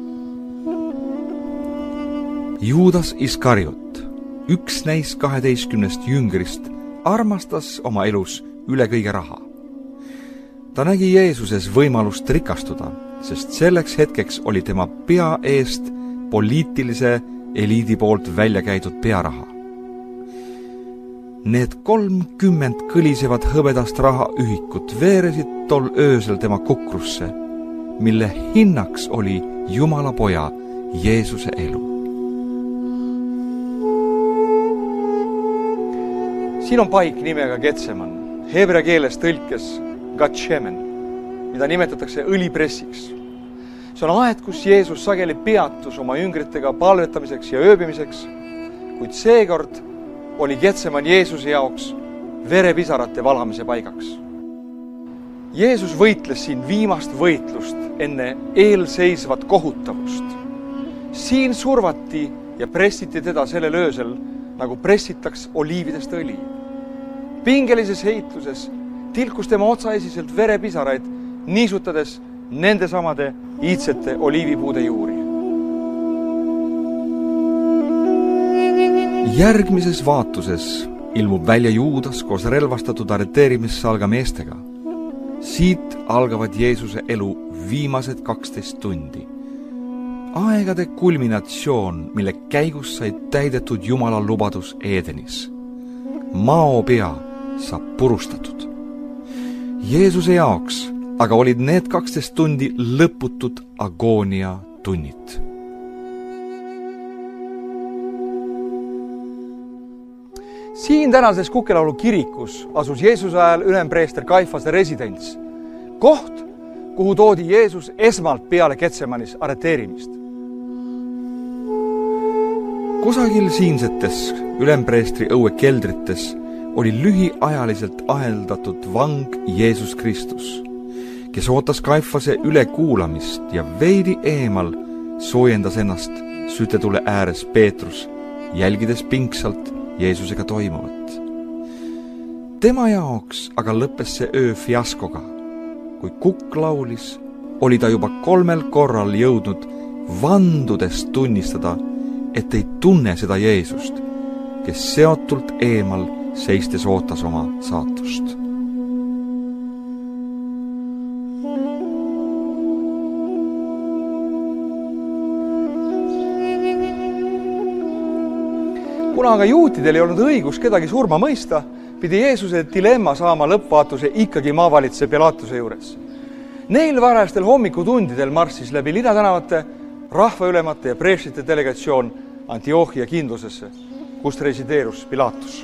Juudas Iskariot, üks neist kaheteistkümnest jüngrist, armastas oma elus üle kõige raha. Ta nägi Jeesuses võimalust rikastuda, sest selleks hetkeks oli tema pea eest poliitilise eliidi poolt välja käidud pearaha. Need kolmkümmend kõlisevat hõbedast rahaühikut veeresid tol öösel tema kukrusse, mille hinnaks oli Jumala poja Jeesuse elu. Siin on paik nimega Getseman, heebrea keeles tõlkes Gatšemen, mida nimetatakse õlipressiks. See on aed, kus Jeesus sageli peatus oma jüngritega palvetamiseks ja ööbimiseks, kuid seekord oli Getseman Jeesuse jaoks verepisarate valamise paigaks. Jeesus võitles siin viimast võitlust enne eelseisvat kohutavust. Siin survati ja pressiti teda sellel öösel, nagu pressitaks oliividest õli. pingelises heitluses tilkus tema otsaesiselt verepisaraid, niisutades nende samade iidsete oliivipuude juuri. Järgmises vaatuses ilmub välja Juudas koos relvastatud arreteerimissalga meestega. Siit algavad Jeesuse elu viimased kaksteist tundi. Aegade kulminatsioon, mille käigus sai täidetud Jumala lubadus Edenis. Maopea saab purustatud. Jeesuse jaoks aga olid need kaksteist tundi lõputud agoonia tunnid. Siin tänases Kukelaulu kirikus asus Jeesuse ajal ülempreester Kaifase residents, koht, kuhu toodi Jeesus esmalt peale Getsemanis arreteerimist. Kusagil siinsetes ülempreestri õue keldrites oli lühiajaliselt aheldatud vang Jeesus Kristus, kes ootas Kaifase ülekuulamist ja veidi eemal soojendas ennast sütetule ääres Peetrus, jälgides pingsalt Jeesusega toimuvat. Tema jaoks aga lõppes see öö fiaskoga. Kui kukk laulis, oli ta juba kolmel korral jõudnud vandudest tunnistada, et ei tunne seda Jeesust, kes seotult eemal seistes ootas oma saatust. Kuna aga juutidel ei olnud õigus kedagi surma mõista, pidi Jeesuse dilemma saama lõppvaatuse ikkagi maavalitsuse Pilatuse juures. Neil varajastel hommikutundidel marssis läbi linnatänavate rahvaülemate ja preestrite delegatsioon Antiochia kindlusesse, kust resideerus Pilatus.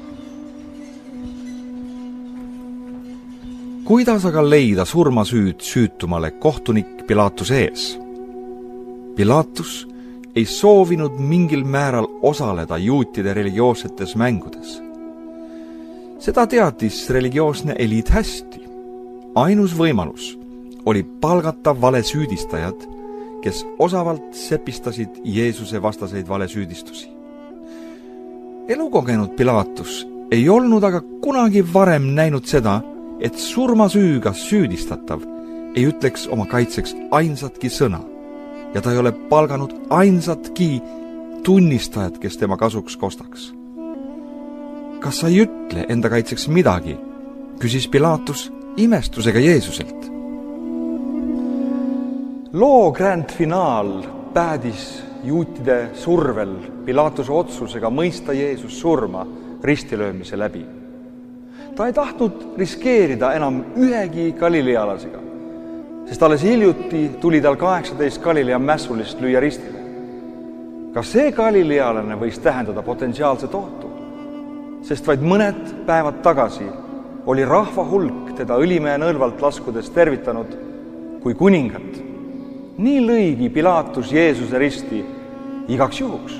Kuidas aga leida surmasüüd süütumale kohtunik Pilatuse ees? Pilatus ei soovinud mingil määral osaleda juutide religioossetes mängudes. Seda teadis religioosne eliit hästi. Ainus võimalus oli palgata valesüüdistajad, kes osavalt sepistasid Jeesuse vastaseid valesüüdistusi. Elukogenud Pilatus ei olnud aga kunagi varem näinud seda, et surmasüüga süüdistatav ei ütleks oma kaitseks ainsatki sõna ja ta ei ole palganud ainsatki tunnistajat, kes tema kasuks kostaks. Kas sa ei ütle enda kaitseks midagi, küsis Pilatus imestusega Jeesuselt. Loo grand finaal päädis juutide survel Pilatuse otsusega mõista Jeesus surma ristilöömise läbi. Ta ei tahtnud riskeerida enam ühegi galilealasega, sest alles hiljuti tuli tal kaheksateist Galilea mässulist lüüa ristile. Ka see galilealane võis tähendada potentsiaalset ohtu, sest vaid mõned päevad tagasi oli rahva hulk teda õlimäe nõlvalt laskudes tervitanud kui kuningat. Nii lõigi Pilatus Jeesuse risti igaks juhuks.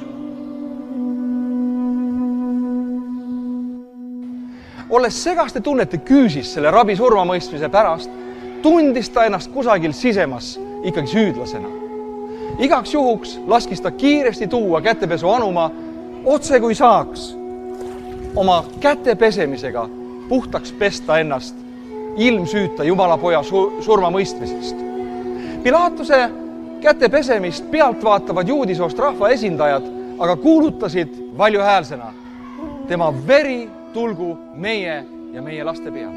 Olles segaste tunnete küüsis selle rabi surmamõistmise pärast, tundis ta ennast kusagil sisemas ikkagi süüdlasena. Igaks juhuks laskis ta kiiresti tuua kätepesu anuma, otse kui saaks oma käte pesemisega puhtaks pesta ennast ilmsüüta Jumala poja surmamõistmisest. Pilatuse käte pesemist pealt vaatavad juudisoost rahva esindajad aga kuulutasid valjuhäälsena: tema veri tulgu meie ja meie laste peale.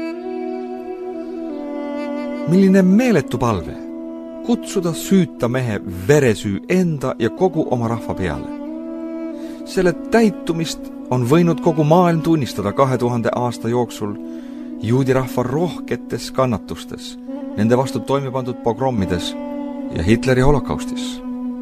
Milline meeletu palve kutsuda süüta mehe veresüü enda ja kogu oma rahva peale. Selle täitumist on võinud kogu maailm tunnistada kahe tuhande aasta jooksul juudi rahva rohketes kannatustes, nende vastu toime pandud pogrommides ja Hitleri holokaustis.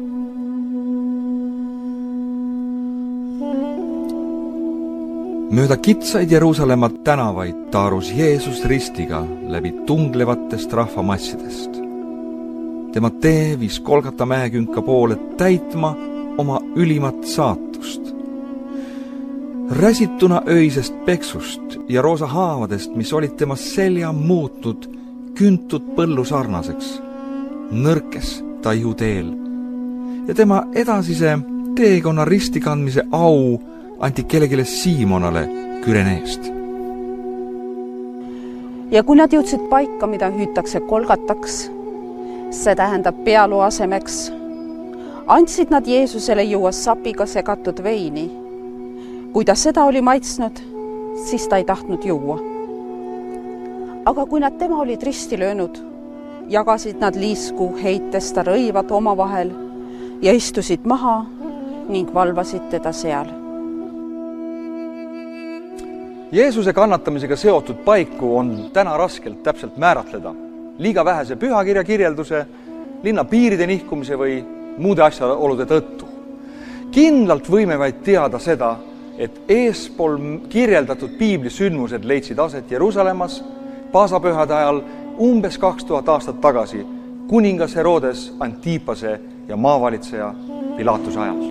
Mööda kitsaid Jeruusalemma tänavaid taarus Jeesus ristiga läbi tunglevatest rahvamassidest. Tema tee viis Golgata mäekünka poole täitma oma ülimat saatust. Räsituna öisest peksust ja roosa haavadest, mis olid tema selja muutnud küntud põllu sarnaseks, nõrkes ta ihuteel ja tema edasise teekonna ristikandmise au anti kellegile Siimonale Küreneest. ja kui nad jõudsid paika, mida hüütakse Kolgataks, see tähendab pealuu asemeks, andsid nad Jeesusele juua sapiga segatud veini. Kui ta seda oli maitsnud, siis ta ei tahtnud juua. Aga kui nad tema olid risti löönud, jagasid nad liisku heites ta rõivad omavahel ja istusid maha ning valvasid teda seal. Jeesuse kannatamisega seotud paiku on täna raskelt täpselt määratleda. Liiga vähese pühakirja kirjelduse, linna piiride nihkumise või muude asjaolude tõttu. Kindlalt võime vaid teada seda, et eespool kirjeldatud piibli sündmused leidsid aset Jeruusalemmas paasapühade ajal umbes kaks tuhat aastat tagasi kuningas Herodes Antipase ja maavalitseja Pilatuse ajal.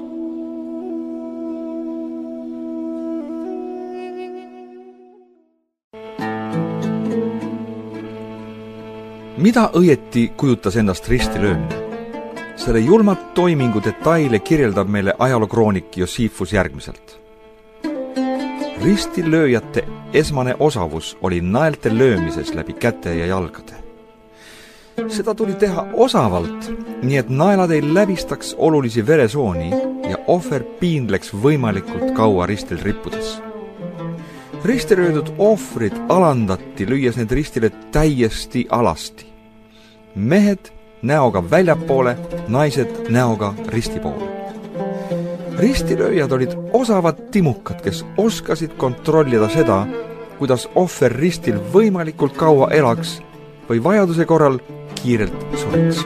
Mida õieti kujutas endast ristilöömine? Selle julmat toimingu detaile kirjeldab meile ajalookroonik Josephus järgmiselt. Ristilööjate esmane osavus oli naelte löömises läbi käte ja jalgade. Seda tuli teha osavalt, nii et naelad ei läbistaks olulisi veresooni ja ohver piindleks võimalikult kaua ristil rippudes. Ristilöödud ohvrid alandati, lüües need ristile täiesti alasti. Mehed näoga väljapoole, naised näoga risti poole. Ristilööjad olid osavad timukad, kes oskasid kontrollida seda, kuidas ohver ristil võimalikult kaua elaks või vajaduse korral kiirelt sureks.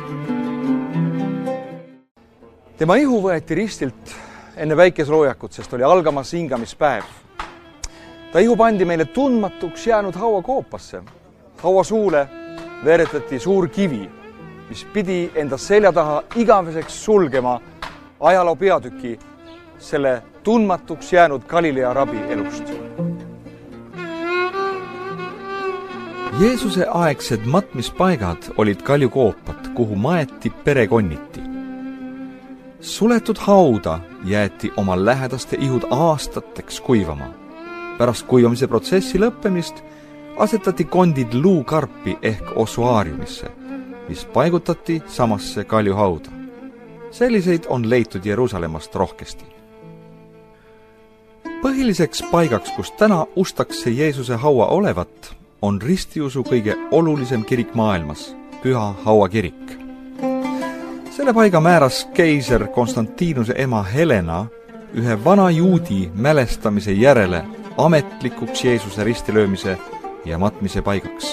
Tema ihu võeti ristilt enne väikesloojakut, sest oli algamas hingamispäev. Ta ihu pandi meile tundmatuks jäänud haua koopasse. Haua suule veeretati suur kivi, mis pidi enda selja taha igaveseks sulgema ajaloo peatüki selle tundmatuks jäänud Galilea rabi elust. Jeesuse aegsed matmispaigad olid kaljukoopad, kuhu maeti perekonniti. Suletud hauda jäeti oma lähedaste ihud aastateks kuivama. Pärast kuivamise protsessi lõppemist asetati kondid luukarpi ehk ossuaariumisse, mis paigutati samasse kaljuhauda. Selliseid on leitud Jeruusalemmast rohkesti. Põhiliseks paigaks, kus täna ustakse Jeesuse haua olevat, on ristiusu kõige olulisem kirik maailmas, Püha Haua kirik. Selle paiga määras keiser Konstantinuse ema Helena ühe vana juudi mälestamise järele ametlikuks Jeesuse ristilöömise ja matmise paigaks.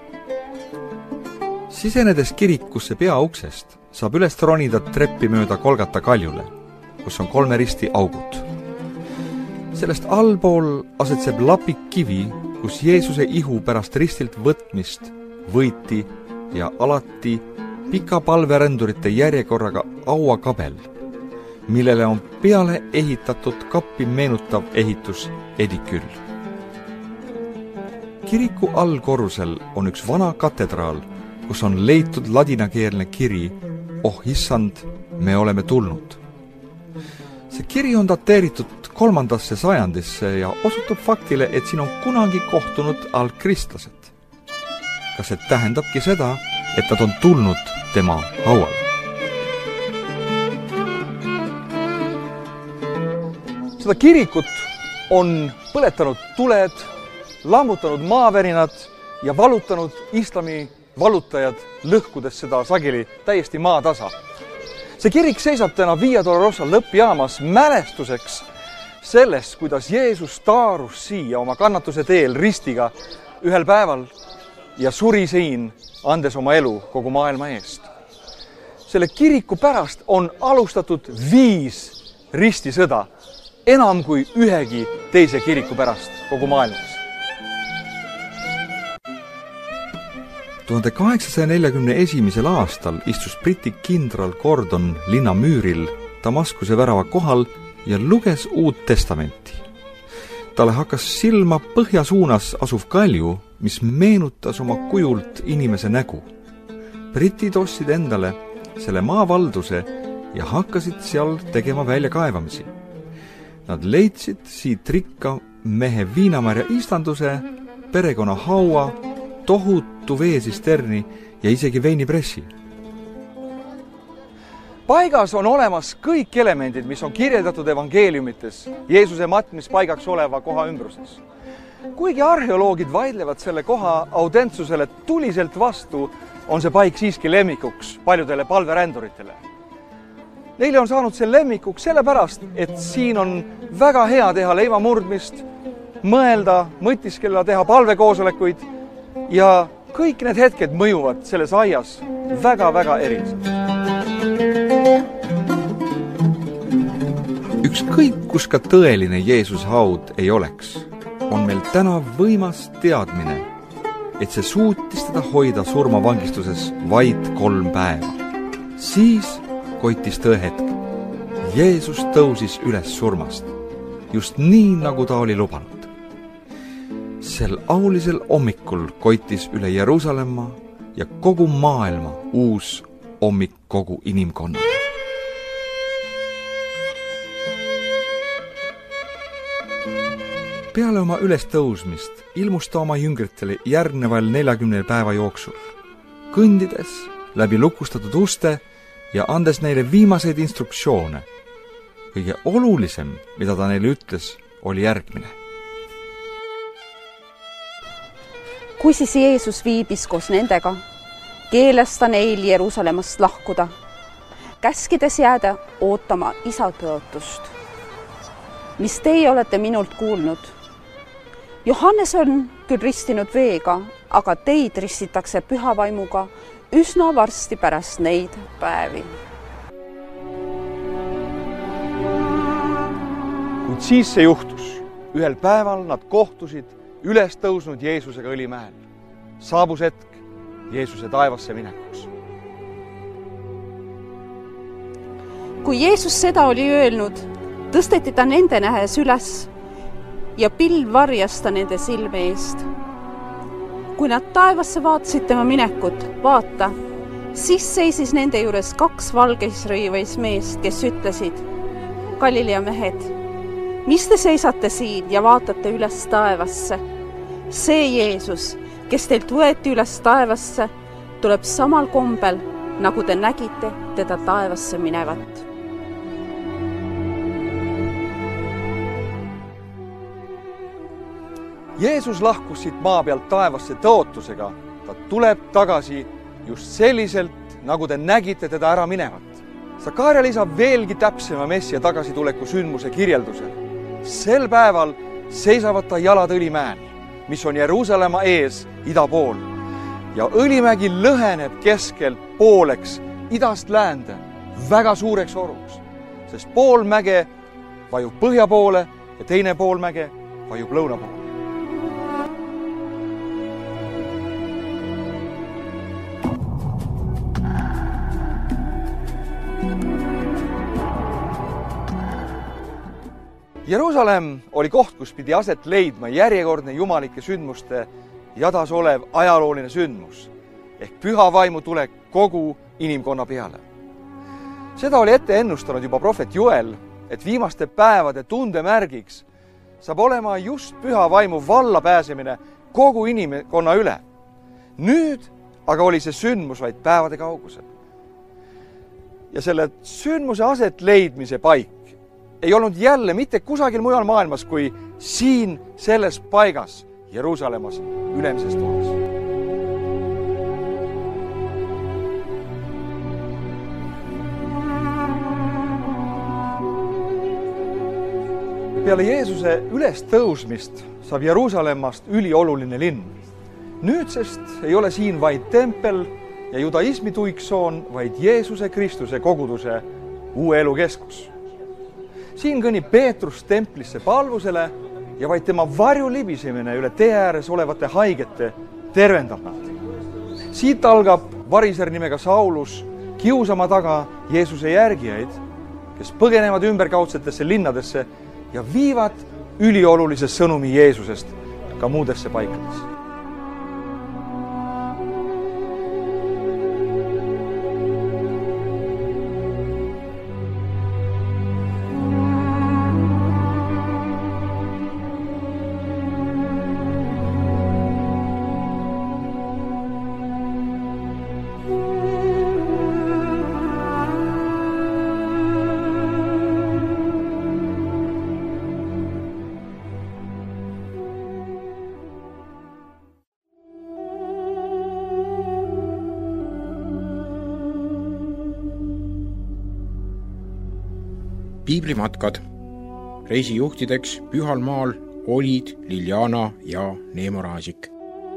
Sisenedes kirikusse peauksest saab üles ronida treppi mööda Kolgata kaljule, kus on kolme risti augud. Sellest allpool asetseb lapik kivi, kus Jeesuse ihu pärast ristilt võtmist võiti ja alati pika palverändurite järjekorraga auakabel, millele on peale ehitatud kappi meenutav ehitus ediküll. Kiriku allkorrusel on üks vana katedraal, kus on leitud ladinakeelne kiri "Oh issand, me oleme tulnud". See kiri on dateeritud kolmandasse sajandisse ja osutub faktile, et siin on kunagi kohtunud algkristlased. Kas see tähendabki seda, et nad on tulnud tema hauale? Seda kirikut on põletanud tuled, lammutanud maavärinad ja valutanud islami valutajad, lõhkudes seda sageli täiesti maatasa. See kirik seisab täna Via Dolorosa lõppjaamas mälestuseks sellest, kuidas Jeesus taarus siia oma kannatuse teel ristiga ühel päeval ja suri siin, andes oma elu kogu maailma eest. Selle kiriku pärast on alustatud viis ristisõda, enam kui ühegi teise kiriku pärast kogu maailmas. tuhande kaheksasaja neljakümne esimesel aastal istus Briti kindral Gordon linna müüril Damaskuse värava kohal ja luges Uut Testamenti. Talle hakkas silma põhja suunas asuv kalju, mis meenutas oma kujult inimese nägu. Britid ostsid endale selle maavalduse ja hakkasid seal tegema väljakaevamisi. Nad leidsid siit rikka mehe Viinamarja istanduse, perekonna haua tohutu veesisterni ja isegi veinipressi. Paigas on olemas kõik elemendid, mis on kirjeldatud evangeeliumites Jeesuse matmispaigaks oleva koha ümbruses. Kuigi arheoloogid vaidlevad selle koha autentsusele tuliselt vastu, on see paik siiski lemmikuks paljudele palveränduritele. Neile on saanud see lemmikuks sellepärast, et siin on väga hea teha leivamurdmist, mõelda, mõtiskella, teha palvekoosolekuid ja kõik need hetked mõjuvad selles aias väga-väga eriliselt. Ükskõik, kus ka tõeline Jeesuse haud ei oleks, on meil täna võimas teadmine, et see suutis teda hoida surmavangistuses vaid kolm päeva. Siis koitis tõehetk. Jeesus tõusis üles surmast, just nii, nagu ta oli lubanud. Sel aulisel hommikul koitis üle Jeruusalemma ja kogu maailma uus hommik kogu inimkonna. Peale oma ülestõusmist ilmus ta oma jüngritele järgneval neljakümnel päeva jooksul, kõndides läbi lukustatud uste ja andes neile viimaseid instruktsioone. Kõige olulisem, mida ta neile ütles, oli järgmine. Kui siis Jeesus viibis koos nendega, keeles ta neil Jeruusalemmast lahkuda, käskides jääda ootama isa tõotust, mis teie olete minult kuulnud. Johannes on küll ristinud veega, aga teid ristitakse pühavaimuga üsna varsti pärast neid päevi. Kuid siis see juhtus. Ühel päeval nad kohtusid üles tõusnud Jeesusega Õlimäel. Saabus hetk Jeesuse taevasse minekuks. Kui Jeesus seda oli öelnud, tõsteti ta nende nähes üles ja pilv varjas ta nende silme eest. Kui nad taevasse vaatasid tema minekut, vaata, siis seisis nende juures kaks valgeis rõivais meest, kes ütlesid, Galilea mehed, mis te seisate siin ja vaatate üles taevasse? See Jeesus, kes teilt võeti üles taevasse, tuleb samal kombel, nagu te nägite teda taevasse minevat. Jeesus lahkus siit maa pealt taevasse tõotusega. Ta tuleb tagasi just selliselt, nagu te nägite teda ära minevat. Sakaaria lisab veelgi täpsema messia tagasituleku sündmuse kirjeldusel. Sel päeval seisavad ta jalad Õlimäel, mis on Jeruusalemma ees ida pool. Ja Õlimägi lõheneb keskelt pooleks idast läände väga suureks oruks, sest pool mäge vajub põhja poole ja teine pool mäge vajub lõuna poole. Jeruusalemm oli koht, kus pidi aset leidma järjekordne jumalike sündmuste jadas olev ajalooline sündmus ehk püha vaimu tulek kogu inimkonna peale. Seda oli ette ennustanud juba prohvet Joel, et viimaste päevade tundemärgiks saab olema just püha vaimu valla pääsemine kogu inimkonna üle. Nüüd aga oli see sündmus vaid päevade kaugusel. Ja selle sündmuse aset leidmise paik ei olnud jälle mitte kusagil mujal maailmas kui siin selles paigas Jeruusalemmas ülemises toas. Peale Jeesuse ülestõusmist saab Jeruusalemmast ülioluline linn. Nüüdsest ei ole siin vaid tempel ja judaismi tuiksoon, vaid Jeesuse Kristuse koguduse uue elu keskus. Siin kõnnib Peetrus templisse palvusele ja vaid tema varju libisemine üle tee ääres olevate haigete tervendab nad. Siit algab variser nimega Saulus kiusama taga Jeesuse järgijaid, kes põgenevad ümberkaudsetesse linnadesse ja viivad üliolulise sõnumi Jeesusest ka muudesse paikadesse. piiblimatkad. Reisijuhtideks Pühal maal olid Liljana ja Neemo Raasik.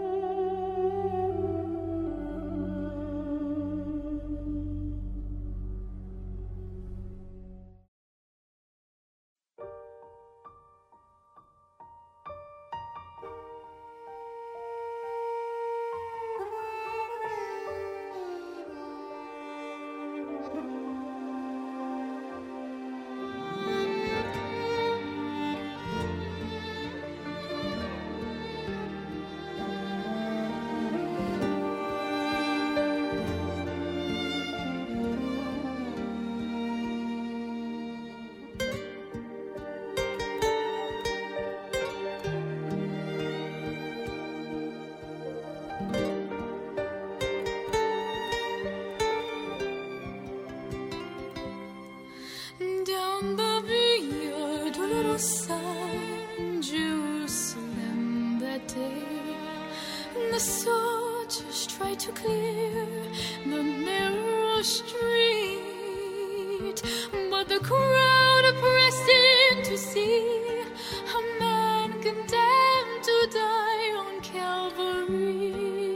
Down the Via Dolorosa in Jerusalem that day, the soldiers tried to clear the narrow street, but the crowd pressed in to see a man condemned to die on Calvary.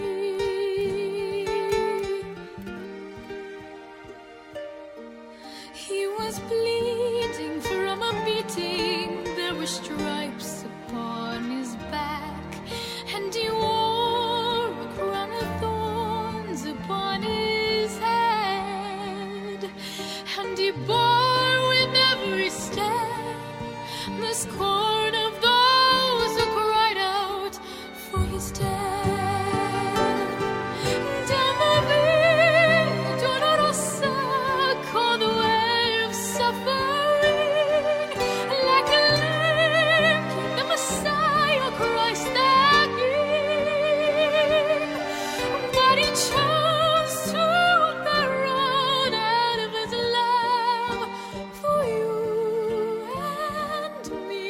He was bleeding from a beating, there were stripes upon his back, and he wore a crown of thorns upon his head, and he bore with every step the scorn of those who cried out for his death. Down the Via Dolorosa, called the way of suffering, like a lamb came the Messiah, Christ the King. But he chose to walk the road out of his love for you and me.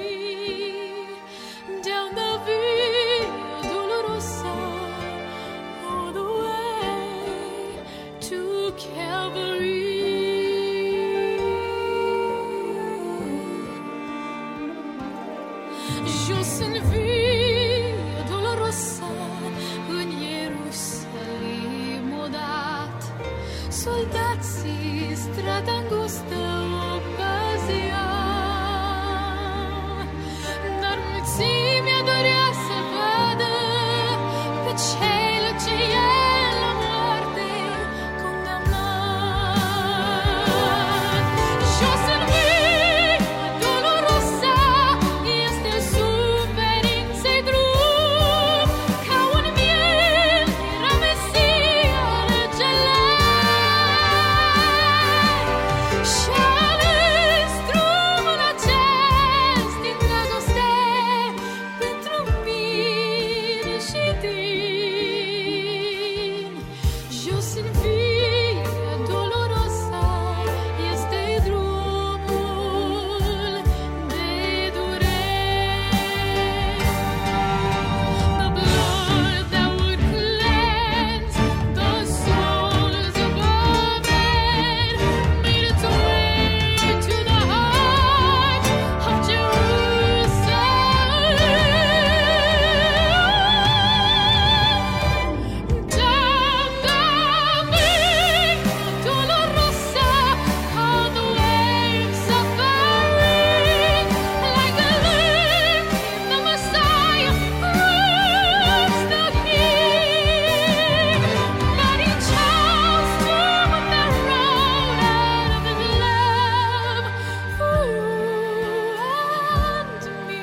Down the Via Dolorosa, all the way to Calvary. Jos în Via Dolorosa, în Ierusalim odată, soldații strada îngustă o păzeau, dar mulțimea dorea să vadă pe cel ce el la moarte condamnat. Jos în Via Dolorosa este suferinței drum, ca un miel era Mesia răgelat. Și ales drumul acest din dragoste pentru mine și tine. Jos în Via Dolorosa este drumul de durere. The blood that would cleanse the souls of all men made its way to the heart of Jerusalem. Down the Via Dolorosa, all the way of suffering, like a lamb came the Messiah, Christ the King. But he chose to walk the road out of his love for you and me.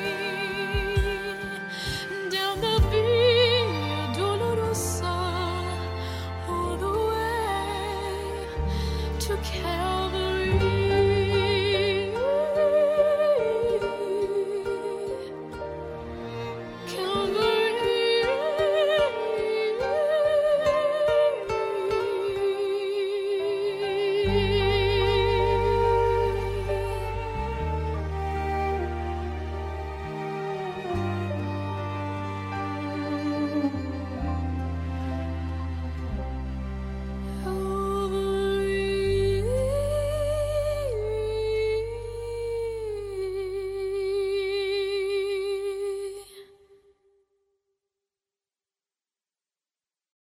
Down the Via Dolorosa, all the way to Calvary.